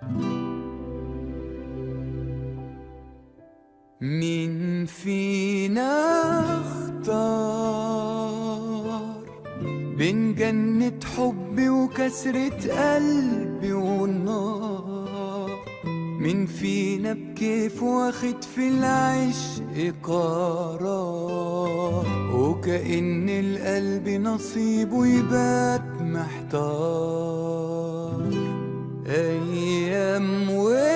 مين فينا اختار بين جنة حبي وكسرة قلبي والنار؟ مين فينا بكيف واخد في العشق قرار، وكأن القلب نصيبه يبات محتار؟ أيام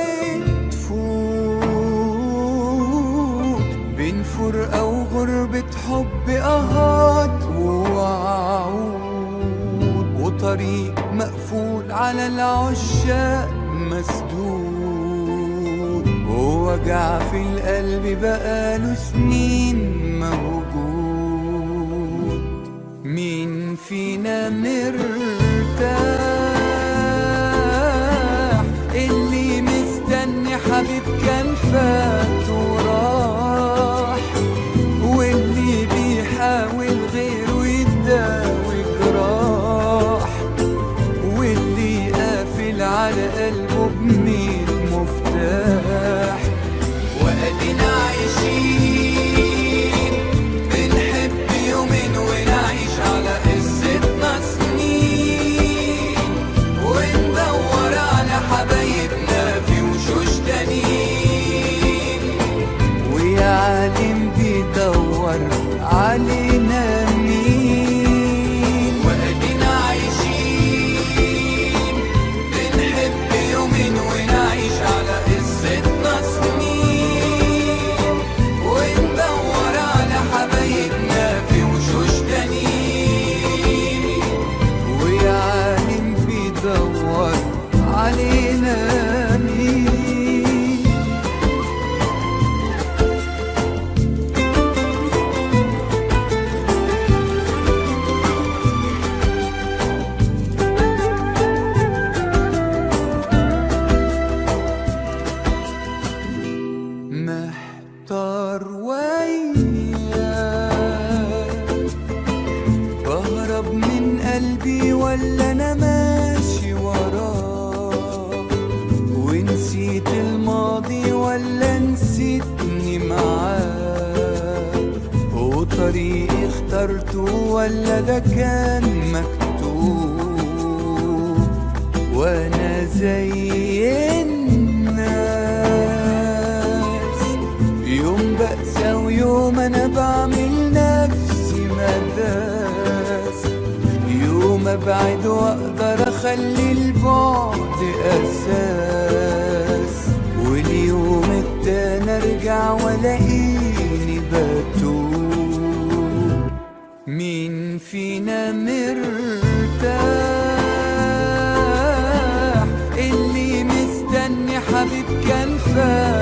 وتفوت بين فرقة وغربة حب أهات ووعود، وطريق مقفول على العشاق مسدود، ووجع في القلب بقاله سنين موجود. مين فينا مرتاح اللي مستني حبيب كان فات وراح، واللي بيحاول غيره يداوي جراح، واللي قافل على قلبه بميت مفتاح؟ وادينا عايشين بنحب يومين ونعيش على قصتنا سنين، وندور على حبايبنا في وشوش تانيين، ويا عالم بيدور علينا مين؟ وادينا عايشين بنحب يومين ونعيش على قصتنا سنين، وندور على حبايبنا في وشوش تانيين، ويا عالم بيدور علينا مين؟ محتار وياك بهرب من قلبي ولا انا ماشي وراه، ونسيت الماضي ولا نسيتني معاه، وطريقي اخترته ولا ده كان مكتوب، وانا زي الناس يوم بأسى ويوم انا بعمل نفسي مداس، يوم ابعد واقدر اخلي البعد اساس، واليوم التاني ارجع والاقيني بتوب. مين فينا مرتاح اللي مستني حبيب كان فات